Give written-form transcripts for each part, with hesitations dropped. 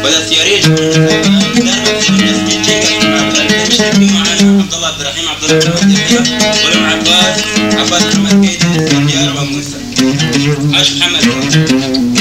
والسياريج معنا عبد الله عبد الرحيم عبد الله ولم عباس محمد كيد الديار وموسى عاش محمد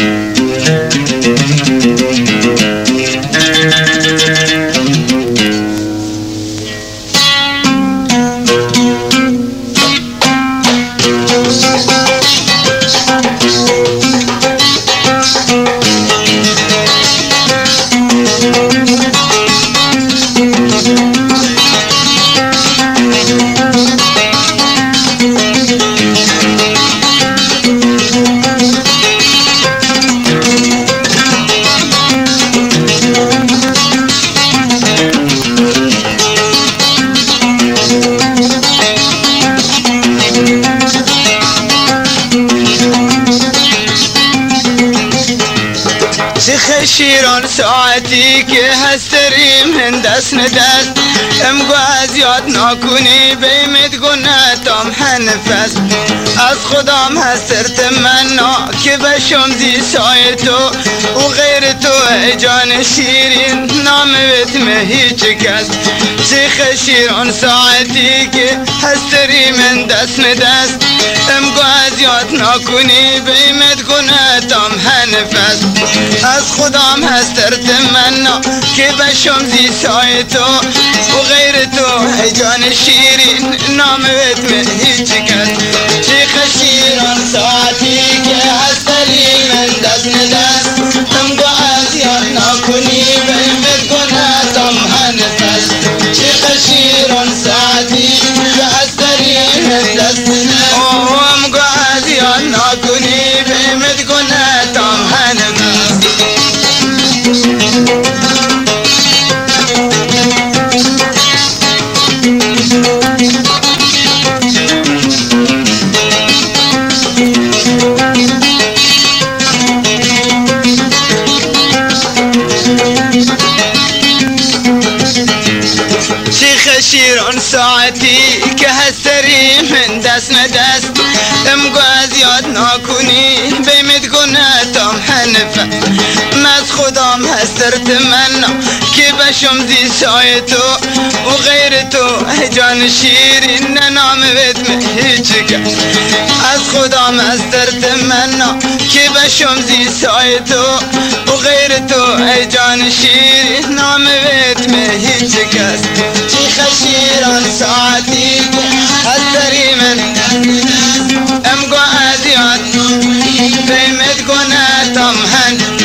شيرون ساعتي که هستریم هندس ندست امگوازیات ناکنی بیمت گناتم هنفس از خدام هستر تمنا که بشم زی سای تو و غیر تو ای جان شیرین نامت me هیچ کس شیخ شیرون ساعتی که هستریم هندس ندست امگوازیات ناکنی بیمت گناتم هنفس از خدام هستر تمنا که بشم زی سای تو و غیر تو ای جان شیرین نامت me هیچ کس شیخ شیرون ساعتی که هستری من دست ندست امگوازیات ناکنی بیمت گناتم هنفس شیخ شیرون ساعتی که هستری من دست ندست امگوازیات ناکنی بیمت گناتم هنفس شیرون ساعتی که هستری من دست ندست امگوازیات ناکنی بیمت گناتم هنفس از خدام هستر تمنا که بشم زی سای تو و غیر تو جان شیرین نامت me هیچ کس از خدام هستر تمنا که بشم زی سای تو و غیر تو ای جان شیرین نامت me هیچ کس شیخ شیرون ساعتی هستری من امگوازیات بیمت گناتم هنفس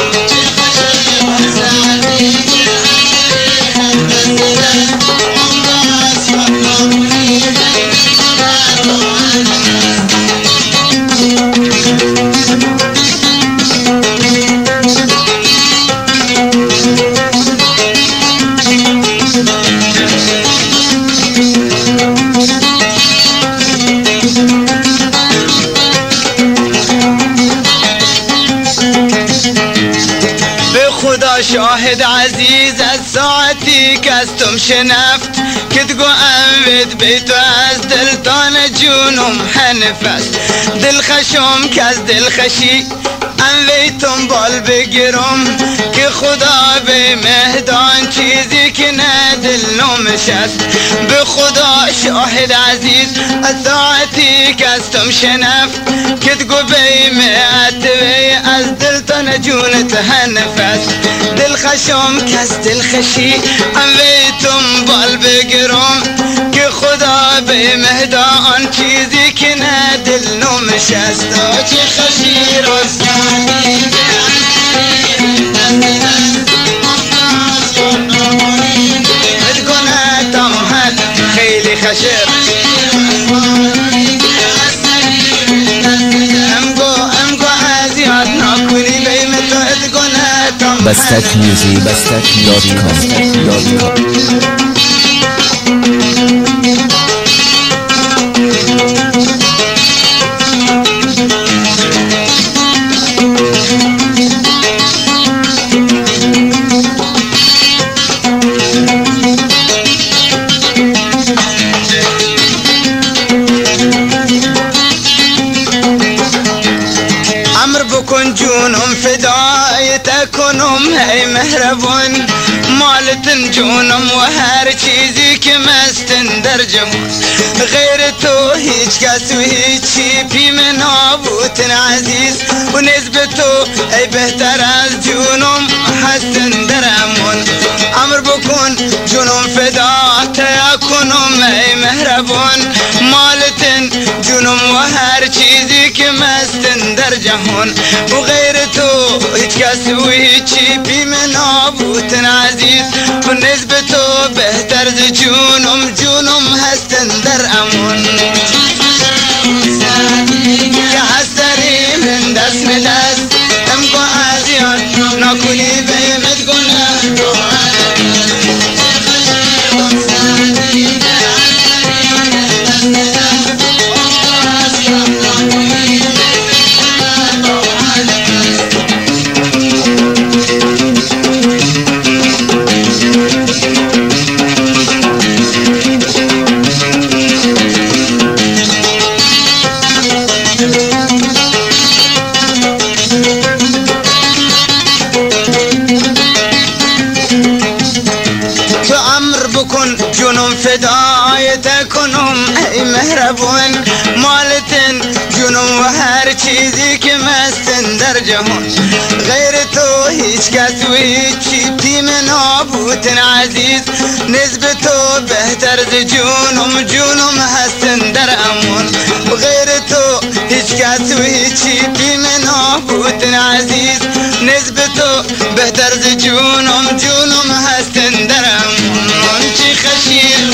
شاهد عزیز از ساعتی کستم شنفت که تگو امید بیتو از دل تان جونم هنفس دل خشم که از دل خشی انویتم بال بگیرم که خدا به مهدان چیزی که نه دل نمشست به خدا شاهد عزیز از ساعتی کستم شنفت که تگو بیمه از دل تان جونت هنفس دل خشم کس دل خشی انویتم بال بگیرم که خدا به مهدان چیزی که نه دل نمشست چه خشی رستانی گناتم هد خیلی خشب امگو عزیات ناکنی بیمت گناتم بستک میوزی بستک.com امر بکن جونم فدای تکنم جونم ای مهربون مالت جونم و هر چیزی که مستن در جمون غیر تو هیچ کس و هیچی پی من نابوتن عزیز و نسبت تو ای بهتر از جونم هستن در امون امر بکن جونم فدا تیکنم ای مهربون مالتن جونم و هر چیزی که مستن در جهان و غیر تو هیچ کس و هیچی بی من نابوتن عزیز و نسبت تو بهتر ز جونم هستن در امون که هستری من دست به دست امکو عزیان نکنی بیمت گناه جونم فدایت کنم ای مهربون مالتن جونم و هر چیزی که مستن در جهان غیر تو هیچ کس و هیچی تیم نابوتن عزیز نسبت تو بهتر ز جونم هستن در امون و غیر تو هیچ کس و هیچی تیم نابوتن عزیز نسبت تو بهتر ز جونم هستن در امون چی خشیر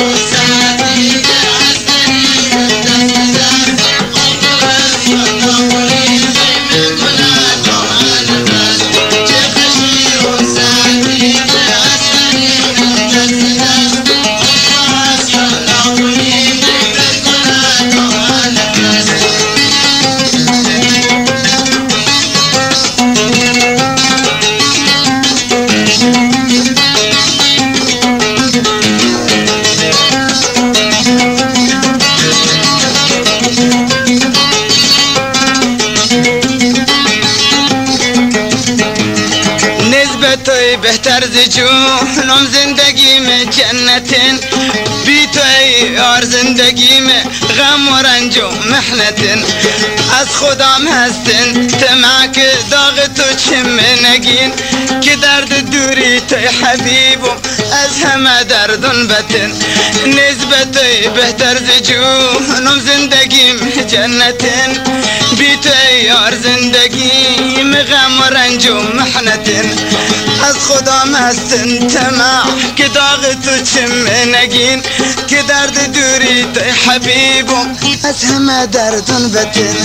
توی بهتر ز جونم زندگی میں جنتن بی توی یار زندگی میں غم و رنج و محنتن از خودم هستن طمع که داغ تو چم نگین که درد دوری توی حبیبم از همه دردون بتن نسبت توی بهتر ز جونم زندگی میں جنتن بی توی یار زندگی میں غم و رنج و محنتن از خودم هستن طمع که داغ تو چم نگین که درد دوری توی حبیبم از همه دردون بتن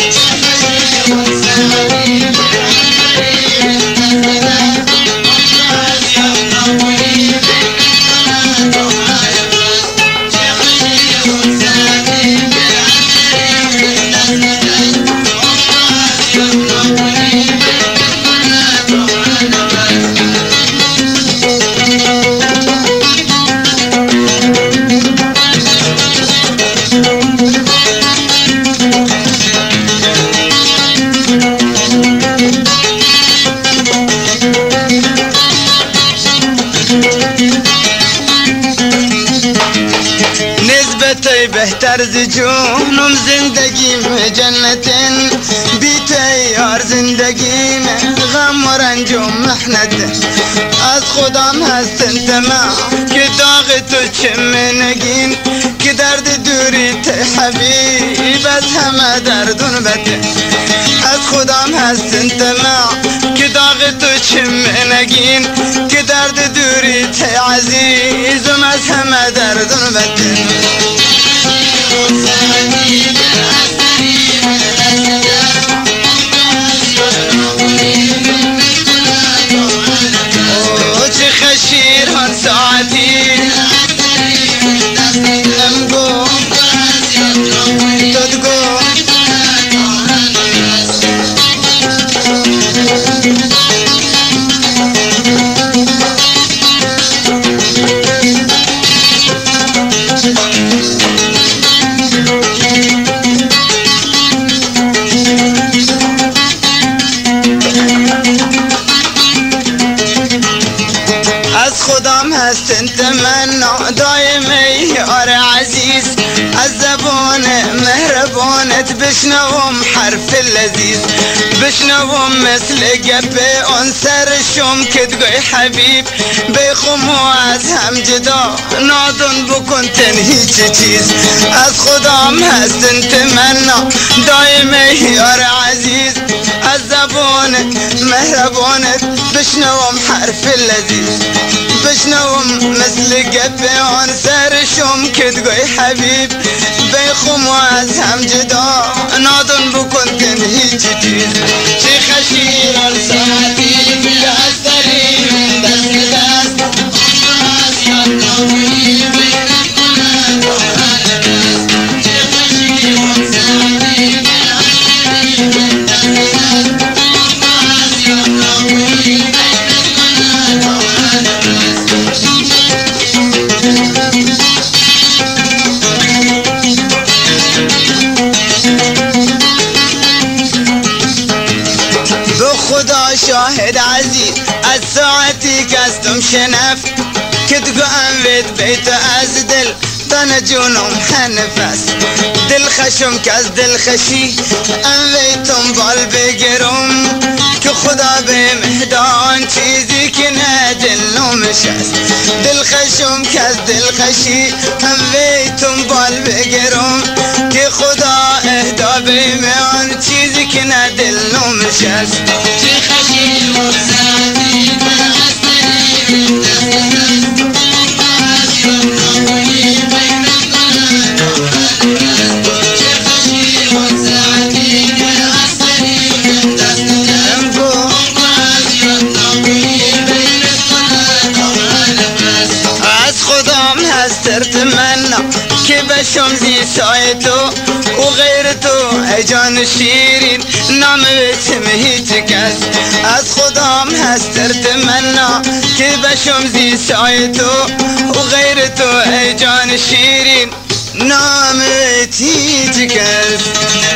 توی بهتر ز جونم زندگی میں جنتن بی توی یار زندگی میں غم و رنج و محنت از خودم هستن طمع که داغ تو چم نگین که درد دوری توی حبیب از همه دردون بده از خودم هستن طمع که داغ تو چم نگین که درد دوری توی عزیزم از همه دردون بده چه خشیر هن ساعتی امگو تدگو خدام هست تمنى دايمي يا عزيز الزبون مهربونت بشنوم حرف اللذيذ بشنوم مثل قبي انسر الشوم كتقوي حبيب بيخمو از هم جدا نادن بكون تنهي چيز از خدام هست تمنى دايمي يا عزيز الزبون مهربونت بشنوم حرف اللذيذ بشنوم مثل قبي انسر الشوم كتقوي حبيب بيخم وازهم جدا نادن بكون تنهي جديد شيخ شير الساتي في الأسري من دست دست أمراس يطوي بين القلب والألباس شيخ شير الساتي في الأسري من دست دست أمراس يطوي بين القلب والألباس خدا شاهد عزيز الساعتي كاستم شنفت كتقو انفيد بيت ازدل طنجون محنفس دل خشم كاز دل خشي انفيتم بالبقرم كخدا بمهدان چيزي كنا دل نمشس دل خشم كاز دل خشي انفيتم بالبقرم كخدا اهدا بمهدان چيزي كنا دل نمشس ترتمنى كبشم زي سايتو وغيرتو اجان شيرين نام بسمه تكس از خدام هستر تمنى كبشم زي سايتو وغيرتو اجان شيرين نام تكس